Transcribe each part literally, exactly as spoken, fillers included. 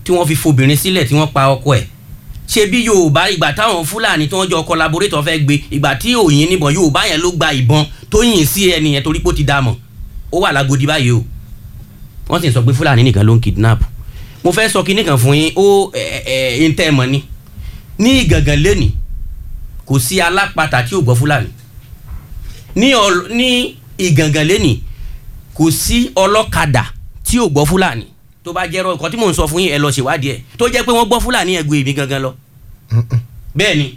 tí wọ́n fi fobìnrin sílẹ̀ tí wọ́n pa ọkọ ẹ̀ ṣe bí Yorùbá ìgbà táwọn Fúlàní tí wọ́n jọ collaborator fẹ́ gbé ìgbà tí òyìn níbọn Yorùbá yẹn ló gba ìbọn tó yìn sí ẹni yẹn torí pé ó ti dá mọ̀ ó wà lágodi báyìí o wọ́n sì sọ pé Fúlàní nìkan ló ń kidnap mo fẹ́ sọ kinní kan fún yín ó ẹ̀ ẹ̀ ń tẹ́ ẹ mọ̀ ni ní Ìgàngán lẹ́nìí kò sí alápatà tí ò gbọ́ Fúlàní ní Ìgàngán lẹ́nìí kò sí ọlọ́kadà tí ò gbọ́ Fúlàní tó bá jẹ́ ọkọ̀ tí mò ń sọ fún yín ẹ lọ ṣèwádìí ẹ̀ tó jẹ́ pé wọ́n gbọ́ Fúlàní ẹgbẹ́ èmi gangan lọ bẹ́ẹ̀ ni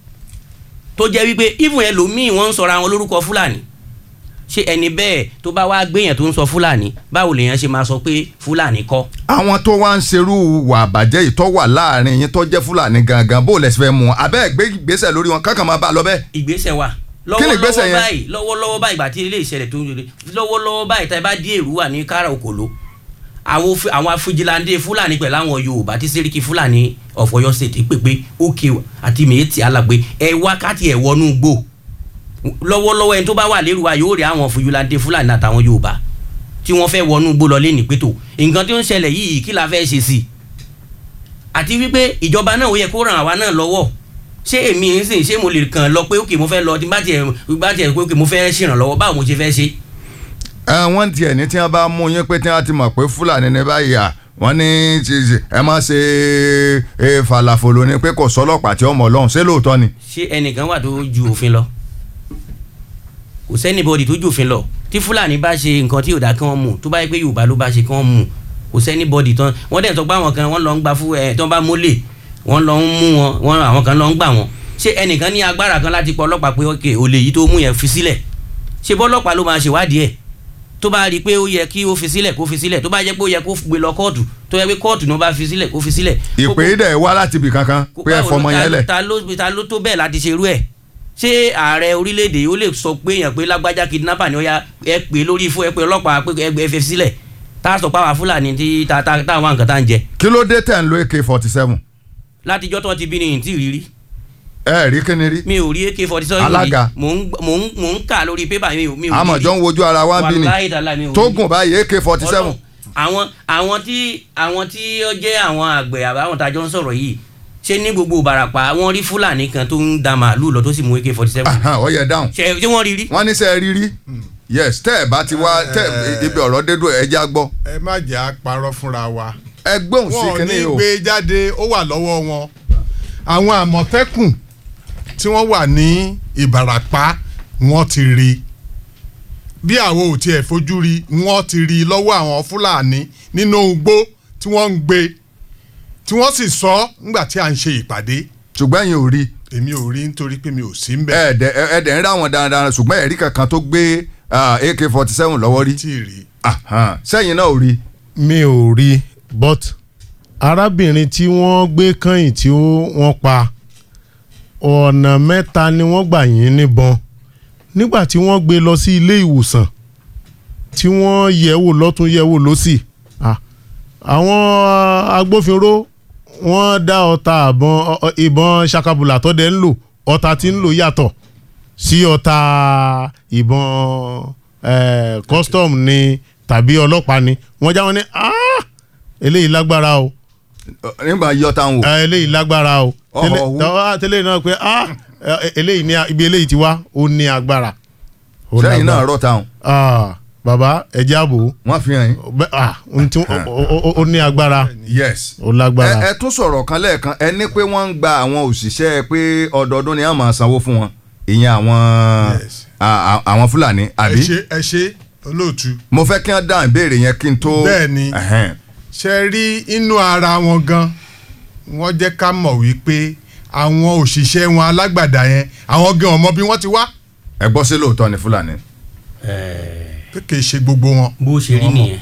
tó jẹ́ wípé even ẹlòmíì wọ́n ń sọra wọn lórúkọ Fúlàní ṣé ẹni bẹ́ẹ̀ tó bá wá gbéyàn tó ń sọ Fúlàní báwo lèèyàn ṣe máa sọ pé Fúlàní kọ́. àwọn tó wá ń ṣerú wà bàjẹ́ ìtọ́ wà láàrin yín tó jẹ́ Fúlàní gangan bó lẹ́sìn fẹ́ mú abẹ́ ìgbé ìgbésẹ̀ lórí wọn kankan máa bá a lọ bẹ́ẹ̀. ìgbésẹ̀ wà lọ́wọ́lọ́wọ́ báyìí lọ́wọ́lọ́wọ́ báyìí ìgbà tí ilé ìṣẹ̀lẹ̀ tó ń yọrí lọ́wọ́lọ́wọ́ báyìí tá ẹ bá dé Èrúwà ní kára òkòló àwọn afijilande Fúlàní pẹ̀lú àwọn Yorùbá tí Sẹ́ríkì Fúlàní of Ọ̀yọ́ State pépé òkè àti Mèétì Alàgbé ẹ wákàtí ẹ wọnú gbò lọ́wọ́lọ́wọ́ ẹni tó bá wà lérúwà yóò rí àwọn afijilande Fúlàní àtàwọn Yorùbá tí wọ́n fẹ́ wọnú gbò lọ lé ní pétò nǹkan tí ó ń ṣẹlẹ̀ yìí kí la fẹ́ ṣe sí àti wípé ìjọba náà ó yẹ kó ràn àwa náà lọ́wọ́ ṣé èmi ń sìn ṣé mo lè kàn lọ pé òkè mo fẹ́ lọ tí bá tiẹ̀ bá tiẹ̀ pé òkè mo fẹ́ ṣèrànlọ́wọ́ báwo mo ṣe fẹ́ ṣe. wọ́n tiẹ̀ ní tí wọ́n bá mú yín pé tí wọ́n ti mọ̀ pé Fúlàní ní báyìí à wọ́n ní ẹ má ṣe falafolo ni pé kò sọ́lọ́pàá tí ọmọ Ọlọ́run ṣé lóòótọ́ ni. ṣé ẹnìkan wà tó ju òfin lọ kò sẹ́nibọ́dì tó ju òfin lọ tí Fúlàní bá ṣe nǹkan tí ò dá kí wọ́n mú tó bá yẹ pé Yorùbá ló bá ṣe kí wọ́n mú kò sẹ́nibọ́dì tán wọ́n dẹ̀ sọ pé àwọn kan wọ́n lọ ń gba fún ẹ̀ tí wọ́n bá mólè wọ́n lọ ń mú wọn wọ́n àwọn kan lọ ń gbà wọ́n ṣé ẹnìkan ní agbára kan láti pọ̀ ọlọ́pàá pé òkè olè yìí tó mú yẹn fi sílẹ̀ ṣé bọ́lọ́pàá ló máa ṣèwádìí ẹ̀ tó bá rí i pé ó yẹ kí ó fi sílẹ̀ kó fi sílẹ̀ tó bá jẹ́ pé ó yẹ kó gbé lọ kóòtù tó yẹ pé kóòtù ní ó bá fi sílẹ̀ kó fi sílẹ̀. ìpè é dẹ̀ wá láti ibì kankan pé ẹ fọmọ yẹn lẹ̀. ta ló ta ló tó bẹ́ẹ̀ láti ṣerú ẹ̀ ṣé ààrẹ orílẹ̀-èdè ó lè sọ pé èèyàn pé lágbájá kidnapper ni ó yá ẹ pè lórí fún ẹ pé ọlọ́pàá pé ẹ fi sílẹ̀ tá a sọ pé àwa Fúlàní tí táwọn nǹkan tá ń jẹ. kí ló dé tẹ̀ ń lo A K forty-seven. látijọ́ tó ti bí ni ìtì rírí. ẹ rí kíni rí. mi ò rí A K forty-seven alága mò ń mò ń mò ń kà lórí pépà mi ò rí. àmọ̀jọ́ ń wojú ara wa bí ni tó gùn báyìí A K forty-seven. àwọn àwọn tí àwọn tí ó jẹ́ àwọn àgbẹ̀ àbáwọn tájọ́ ń sọ̀rọ̀ yìí ṣé ní gbogbo Ìbàràpá wọ́n rí Fúlàní kan tó ń da màálù lọ tó sì mú A K forty-seven. ó yẹ dáhùn. ṣé wọ́n rí rí. wọ́n ní sẹ́ rí rí. yes tẹ́ ẹ̀ bá ti wá tẹ́ ibi ọ̀rọ̀ dédú ẹ̀ já gbọ́. ẹ má jẹ́ àparọ́ fúnra wa. ẹ gbóhùn sí kinní o. wọ́n ní gbé jáde ó wà lọ́wọ́ wọn. àwọn Àmọ̀tẹ́kùn tí wọ́n wà ní Ìbàràpá wọ́n ti rí bí àwọn ò tiẹ̀ fojú rí wọ́n ti rí lọ́wọ́ àwọn Fúlàní nínú igbó tí wọ́n ń gbé tí wọ́n sì sọ nígbà tí à ń ṣe ìpàdé. ṣùgbọ́n ẹ̀yin ò rí. èmi ò rí nítorí pé mi ò sí ń bẹ̀. ẹ̀ẹ́dẹ̀ ẹ̀ẹ́dẹ̀ ń ráwọn dáradára ṣùgbọ́n ẹ̀rí kankan tó gbé A K forty-seven lọ́wọ́ rí. tí ì rí. sẹ́yìn náà ò rí. mi ò rí but arábìnrin tí wọ́n gbé kẹ́yìn tí wọ́n pa ọ̀nà mẹ́ta ni wọ́n gbà yín níbọn nígbà tí wọ́n gbé lọ sí ilé ìwòsàn tí wọ́n yẹ̀wò lọ́tún yẹ̀wò lọ́sì àwọn agbófinró wọ́n dá ọta àbọn ìbọn ṣakabùlà tó dẹ̀ ń lò ọta tí ń lò yàtọ̀ sí ọta ìbọn custom ni tàbí ọlọ́pàá ni wọ́n já wọn ní eléyìí lágbára o. nígbà yọ táwọn wò. eléyìí lágbára o. tẹ́lẹ̀ náà pé eléyìí ní ibi eléyìí ti wá ó ní agbára. sẹ́yìn náà rọ̀ táwọn. bàbá ẹ̀jẹ̀ ààbò. wọ́n fi hàn yín. ó ní agbára. yes. ó lágbára. ẹ tún sọ̀rọ̀ kan lẹ́ẹ̀kan ẹ ní pé wọ́n ń gba àwọn òṣìṣẹ́ pé ọdọọdún ni wọ́n máa sanwó fún wọn ìyẹn àwọn àwọn Fúlàní àbí. ẹ ṣe ẹ ṣe olóòtú. mo fẹ́ kí wọ́n dá ìbéèrè yẹn kí n tó. bẹ́ẹ̀ni ṣe rí inú ara wọn gan wọ́n jẹ́ ká mọ̀ wípé àwọn òṣìṣẹ́ wọn alágbàdá yẹn àwọn gan ọmọ bí wọ́n ti wá. ẹ gbọ́ sí lóòótọ́ ni Fúlàní. pé kì í ṣe gbogbo wọn. bó ṣe rí nìyẹn.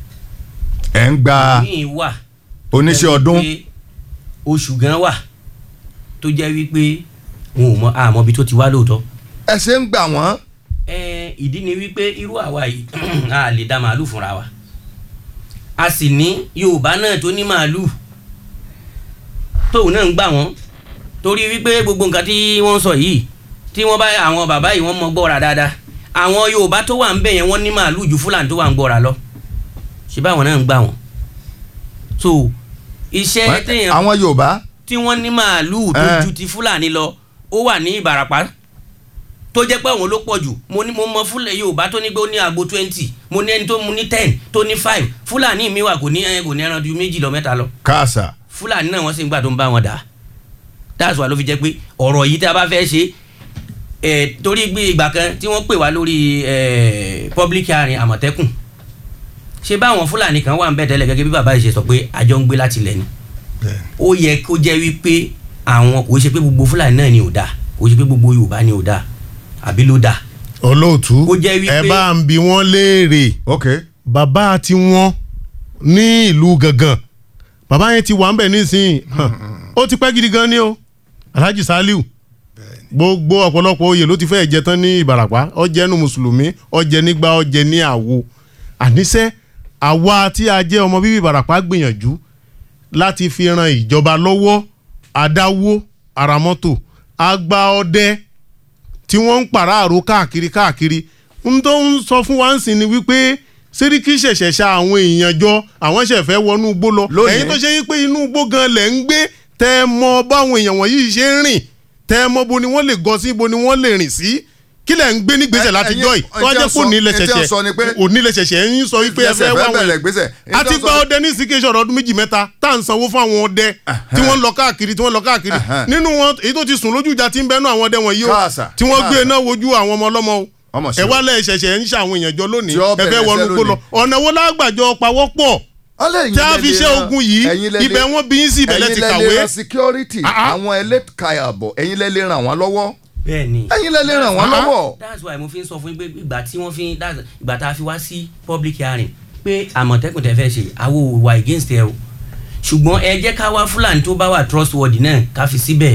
ẹ ń gba oníṣẹ́ ọdún. oṣù gan wà tó jẹ́ wípé wọn ò mọ àmọ́ bí tó ti wá lóòótọ́. ẹ ṣe ń gbà wọ́n. ìdí ni wípé irú àwa yìí a lè dá màálù fúnra wa a sì ní Yorùbá náà tó ní màálù tóun náà ń gbà wọ́n torí wípé gbogbo nǹkan tí wọ́n sọ yìí tí wọ́n bá àwọn bàbá yìí wọ́n mọ gbọ́ra dáadáa àwọn Yorùbá tó wà ń bẹ̀ yẹn wọ́n ní màálù ju Fúlàní tó wà ń gbọ́ra lọ ṣé báwọn náà ń gbà wọ́n so iṣẹ́ téèyàn àwọn Yorùbá tí wọ́n ní màálùú tó ju ti Fúlàní lọ ó wà ní Ìbàràpá tó jẹ́ pé àwọn ló pọ̀ jù mo ní mo mọ Fúlàní Yorùbá tó ní pé ó ní àgbo twenty mo ní ẹni tó mu ní ten tó ní five Fúlàní mi wà kò ní ẹ kò ní ẹran ju méjì lọ mẹ́ta lọ. káàsà. Fúlàní náà wọ́n sì ń gbà tó ń bá wọn dà that's why ló fi jẹ́ pé ọ̀rọ̀ yìí tí a bá fẹ́ ṣe ẹ̀ torí gbé ìgbà kan tí wọ́n pè wá lórí ẹ̀ public hearing Àmọ̀tẹ́kùn ṣé báwọn Fúlàní kan wà ń bẹ̀ tẹ́lẹ̀ gẹ́gẹ́ bí bàbá yìí ṣe sọ pé àjọ ń gbé láti lẹ̀ ni ó yẹ kó jẹ́ wípé àwọn kò ṣe pé gbogbo Fúlàní náà ni ò dáa kò ṣe pé gbogbo Yorùbá ni ò dáa àbí ló dáa. olóòtú ẹ bá ń bi wọ́n léèrè bàbá tí wọ́n ní ìlú gangan bàbá yẹn ti wà ń bẹ̀ nísìnyí ó ti pẹ́ gidi gan ni o Alhaji Saliu gbogbo ọ̀pọ̀lọpọ̀ oyè ló ti fẹ́ jẹ tán ní Ìbàràpá ó jẹ́ nu mùsùlùmí ó jẹ́ nígbà ó jẹ́ ní àwo àníṣe àwa tí a jẹ́ ọmọ bíbí Ìbàràpá gbìyànjú láti fi ran ìjọba lọ́wọ́ adáwó aramọ́tò àgbà ọdẹ tí wọ́n ń pàráàrò káàkiri káàkiri ń tó ń sọ fún wa ń sìn ni wípé Sẹ́ríkì ṣẹ̀ṣẹ̀ ṣa àwọn èèyàn jọ àwọn ṣẹ̀ fẹ́ wọnú igbó lọ ẹ̀yin tó ṣe yí pé inú igbó gan lẹ̀ ń gbé tẹ́ ẹ mọ báwọn èèyàn wọ̀nyí ṣe ń rìn tẹ́ ẹ mọ bo ni wọ́n lè gọ sí bo ni wọ́n lè rìn sí kí lẹ̀ ń gbé nígbésẹ̀ láti jọ́ yìí tó wá jẹ́ kó nílẹ̀ ṣẹ̀ṣẹ̀ onílẹ̀ ṣẹ̀ṣẹ̀ ń sọ wípé ẹ fẹ́ wá wọn àti gba ọdẹ ní síkéṣọ̀ ọdún méjì mẹ́ta tá à ń sanwó fún àwọn ọdẹ tí wọ́n lọ káàkiri tí wọ́n lọ káàkiri nínú wọn èyí tó ti sùn lójú ìjà tí ń bẹ́nu àwọn ọdẹ wọ̀nyí o tí wọ́n gbé iná wojú àwọn ọmọ ọlọ́mọ o ẹ wá lẹ ṣẹ̀ṣẹ̀ ń ṣàwọn èèyàn jọ lónìí ẹ fẹ́ wọnú gbó lọ ọ̀nà wo lágbàjọ pawọ́pọ̀ tí a fi ṣe ogun yìí ibẹ̀ wọ́n bí sí ibẹ̀ lẹ́ti kàwé. ẹ̀yin lẹ lè ran security àwọn ẹlẹ́ka ààbò ẹ̀yin lẹ lè ràn wọ́n lọ́wọ́ bẹ́ẹ̀ni ẹ̀yin lẹ lè ràn wọ́n lọ́wọ́. that's why mo fi ń sọ fún yín pé ìgbà tí wọ́n fi ìgbà tá a fi wá sí public hearing pé Àmọ̀tẹ́kùn tẹ́ fẹ́ ṣe àwo wà against ẹ o ṣùgbọ́n ẹ jẹ́ ká wá Fúlàní tó bá wà trustworthy náà ká fi síbẹ̀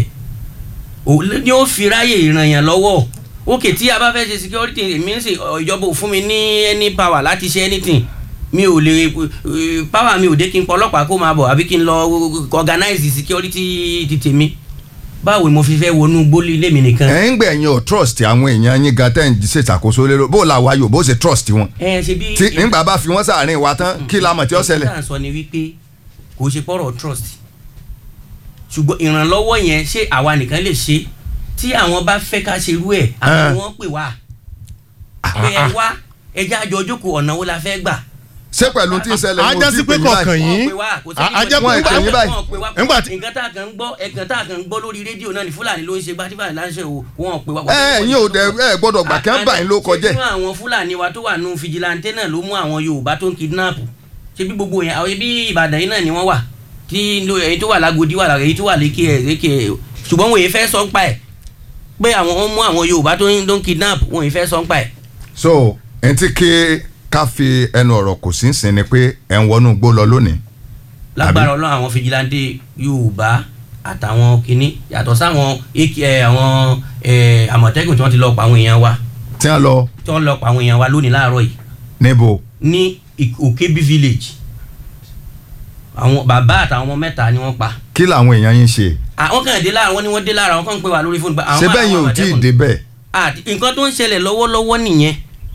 ni ó fi ráyè ìrànyàn lọ́wọ́ òkè tí a bá fẹ́ ṣe security èmi ń ṣe ìjọba ò fún mi ní any power láti ṣe anything mi ò lè power mi ò dé kí n pọ ọlọ́pàá kó máa bọ̀ àbí kí n lọ organize security ti tèmi báwo ni mo fi fẹ́ wọnú gbólé lèmi nìkan. ẹ ń gbẹ ẹ̀yin ò trust àwọn èèyàn yín gan tẹ́ ń ṣèṣàkóso lérò bó la wáyò bó ṣe trust wọn. ẹ ṣe bí. tí nígbà bá fi wọ́n sàárín wa tán kí la mọ̀ tí ó ṣẹlẹ̀. ìgbà sọ ni wípé kò ṣe pọ̀rọ̀ trust ṣùgbọ́n ìrànlọ́wọ́ yẹn ṣé àwa nìkan lè ṣe tí àwọn bá fẹ́ ká ṣe irú ẹ̀ àwọn wọn pè wá pé ẹ wá ẹjẹ́ àjọ ojókòó ọ̀nà wo la fẹ́ gbà. ṣé pẹ̀lú tí ń ṣẹlẹ̀ ní ojú ìpè yín báyìí ajá wọn ìpè yín báyìí. nǹkan tá a kàn ń gbọ́ ẹ̀kan tá a kàn ń gbọ́ lórí rédíò náà ní Fúlàní ló ń ṣe gbàtíbà láṣẹ o wọn pè wá. ẹ ẹ̀yin ò dẹ ẹ gbọ́dọ̀ gbà kí wọn bá yín ló kọjẹ. ṣé àwọn Fúlàní wa tó wà nù fìjìláńtẹ́ náà ló mú àwọn Yorùbá tó ń kidnap ṣé bí gbogbo yẹn àwọn ibi Ìbàdàn yìí náà ni wọ́n wà tí èyí tó wà lágodi wà èyí tó wà lékè ẹ̀ lékè ṣùgbọ́n wọ́n yẹn fẹ́ sọ ń pa ẹ̀ pé àwọn ń mú àwọn Yorùbá tó ń don kidnap wọn ì fẹ́ sọ ń pa ẹ̀. so ẹ ti ké ká fi ẹnu ọ̀rọ̀ kò sí ń sin ni pé ẹ̀ ń wọnú gbó lọ lónìí. lágbára Ọlọ́run àwọn fìjìláńtì Yorùbá àtàwọn kìíní yàtọ̀ sáwọn àwọn Àmọ̀tẹ́kùn tí wọ́n ti lọ pa àwọn èèyàn wa. tí wọ́n lọ. tí wọ́n lọ pa àwọn èèyàn wa lónìí láàárọ̀ yìí. níbo. ní Òkèbí village àwọn bàbá àtàwọn ọmọ mẹ́ta ni wọ́n pa. kí làwọn èèyàn yín ṣe. àwọn kan dé lára wọn ni wọ́n dé lára wọn kàn ń pè wá lórí fóònù. ṣé bẹ́ẹ̀ yẹn ò tí ì débẹ̀. nǹkan tó ń ṣẹlẹ̀ lọ́wọ́lọ́wọ́ nìyẹn.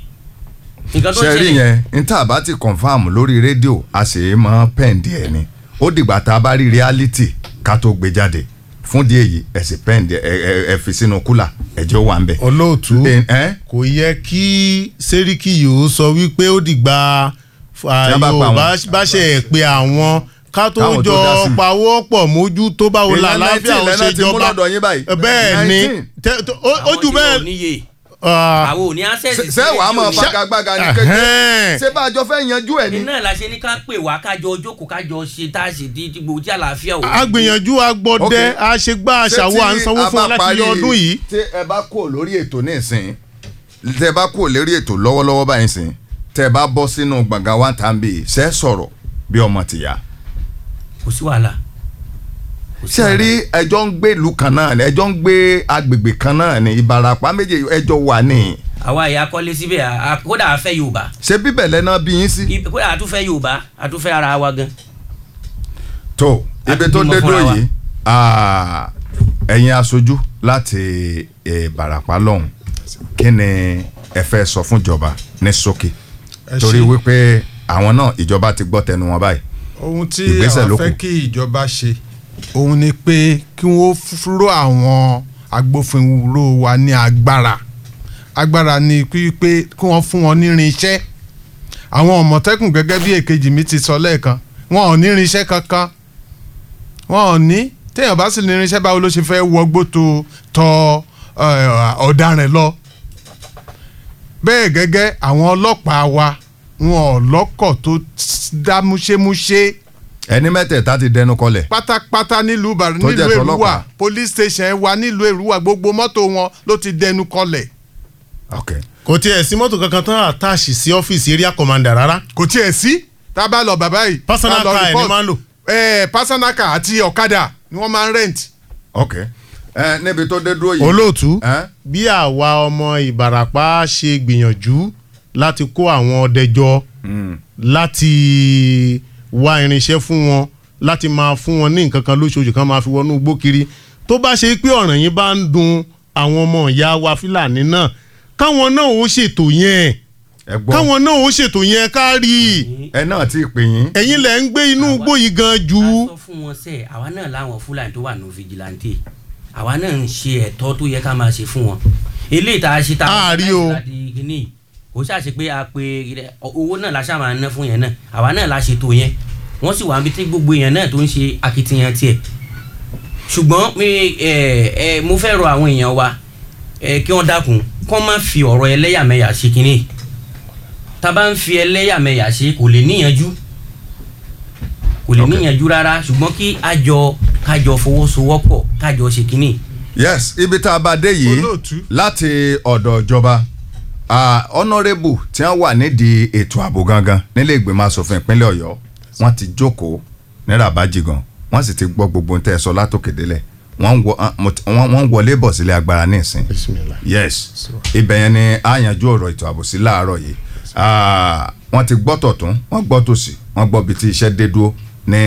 ṣe rí yẹn n tá a bá ti confam lórí rédíò a sì mọ pẹ́ǹdì ẹ̀ ni ó dìgbà tá a bá rí reality ká tó gbé jáde fún díẹ̀ yìí ẹ̀ sì pẹ́ǹdì ẹ̀ fi sínú kúlà ẹ̀jẹ̀ wà ń bẹ̀. olóòtú kò yẹ kí Sẹ́ríkì yìí ó sọ wípé ó dìgbà Yorùbá bá ṣe ẹ̀ pé àwọn ká tó jọ pawọ́ pọ̀ mójú tó báwo la láfíà ó ṣe jọba bẹ́ẹ̀ ni ojú bẹ́ẹ̀ àwọn ò ní access sí. ṣé wàá mọ fagagbága ní kékeré ṣé bá a jọ fẹ́ yanjú ẹ̀ ni. iná la ṣe ní ká pè wá kájọ ojókòó kájọ ṣe tá a ṣe di gbogbo tí àlàáfíà ò. a gbìyànjú agbọdẹ a ṣe gbá aṣàwọ à ń sanwó fún wa láti yọ ọdún yìí. tí ẹ bá kúrò lórí ètò ní ìsìn tẹ ẹ bá kúrò lórí ètò lọ́wọ́lọ́wọ́ báyìí sìn tẹ ẹ bá bọ́ sínú gbọ̀ngàn wa tàn bí ṣe sọ̀rọ̀ bí ọmọ tìyà. kò sí wàhálà. ṣe rí ẹjọ́ ń gbé ìlú kan náà ni ẹjọ́ ń gbé agbègbè kan náà ni Ìbàràpá méje ẹjọ́ wà ní. àwa ìyá kọ́lé síbẹ̀ kódà a fẹ́ Yorùbá. ṣé bíbẹ̀ lẹ́nà bí yín sí. kódà a tún fẹ́ Yorùbá a tún fẹ́ ara wa gan. tó ibi tó dé dúró yìí ẹ̀yin aṣojú láti Ìbàràpá lọ́hùn kí ni ẹ fẹ́ sọ fún ìjọba ní ṣókí torí wípé àwọn náà ìjọba ti gbọ́ tẹnu wọn báyìí ohun tí àwọn fẹ́ kí ìjọba ṣe òun ni pé kí wọ́n fúró àwọn agbófinró wa ní agbára agbára ni pé kí wọ́n fún wọn ní irinṣẹ́ àwọn Àmọ̀tẹ́kùn gẹ́gẹ́ bí èkejì mi ti sọ lẹ́ẹ̀kan wọn ò ní irinṣẹ́ kankan wọn ò ní téèyàn bá sì ní irinṣẹ́ báwo ló ṣe fẹ́ wọgbó tó tọ ọ̀daràn lọ bẹ́ẹ̀ gẹ́gẹ́ àwọn ọlọ́pàá wa wọn ò lọ́kọ̀ tó dá múṣémúṣé. ẹni mẹ́tẹ̀ẹ̀ta ti dẹnu kọlẹ̀. pátápátá nílùú Èrúwà police station wa nílùú Èrúwà gbogbo mọ́tò wọn ló ti dẹnu kọlẹ̀. okay. kò tiẹ̀ sí mọ́tò kankan tán àtàṣì sí ọ́fíìsì area commander rárá. kò tiẹ̀ sí tá a bá lọ bàbá yìí. personal car ẹ̀ ni máa ń lò. ẹ personal car àti ọ̀kadà ni wọ́n máa ń rent. ok ẹ níbi tó dé dúró yìí. olóòtú bí àwa ọmọ Ìbàràpá ṣe gbìyànjú láti kó àwọn ọdẹ jọ láti wá irinṣẹ́ fún wọn láti máa fún wọn ní nǹkan kan lóṣooṣù kan máa fi wọnú igbó kiri tó bá ṣe pé ọ̀ràn yín bá ń dùn àwọn ọmọ ìyá wa Fúlàní náà káwọn náà ó ṣètò yẹn káwọn náà ó ṣètò yẹn kárí. ẹ náà ti pè yín. ẹ̀yin lẹ̀ ń gbé inú igbó yìí gan jù. a sọ fún wọn sẹ àwa náà láwọn Fúlàní tó wà ní fìjìláńtì àwa náà ń ṣe ẹ̀tọ́ tó yẹ ká máa ṣe fún wọn eléyìí tá a ṣe tá a rí o kò ṣàṣe pé a pe owó náà la ṣáà máa ná fún yẹn náà àwa náà la ṣètò yẹn wọ́n sì wà níbi tí gbogbo yẹn náà tó ń ṣe akitiyan tiẹ̀ ṣùgbọ́n mi ẹ ẹ mo fẹ́ rọ àwọn èèyàn wa ẹ kí wọ́n dákun kó má fi ọ̀rọ̀ ẹlẹ́yàmẹ̀yà ṣe kínní tá a bá ń fi ẹlẹ́yàmẹ̀yà ṣe kò lè níyanjú kò lè níyanjú rárá ṣùgbọ́n kí a jọ ká jọ fọwọ́sowọ́pọ̀ ká jọ ṣe kínní. yes ibi tá a bá dé yìí láti ọ̀dọ̀ ìjọba honourable tí wọ́n wà nídìí ètò ààbò gangan nílé ìgbìmọ̀ asòfin ìpínlẹ̀ Ọ̀yọ́ wọ́n ti jókòó ní Rabaji gan wọ́n sì ti gbọ́ gbogbo nǹtẹ́ sọ látòkè délẹ̀ wọ́n ń wọlé bọ̀ sílé agbára ní ìsìn yes ibẹ̀ yẹn ni a yanjú ọ̀rọ̀ ètò ààbò sí láàárọ̀ yìí wọ́n ti gbọ́ tọ̀tún wọ́n gbọ́ tòsì wọ́n gbọ́ bí tí iṣẹ́ dé dúró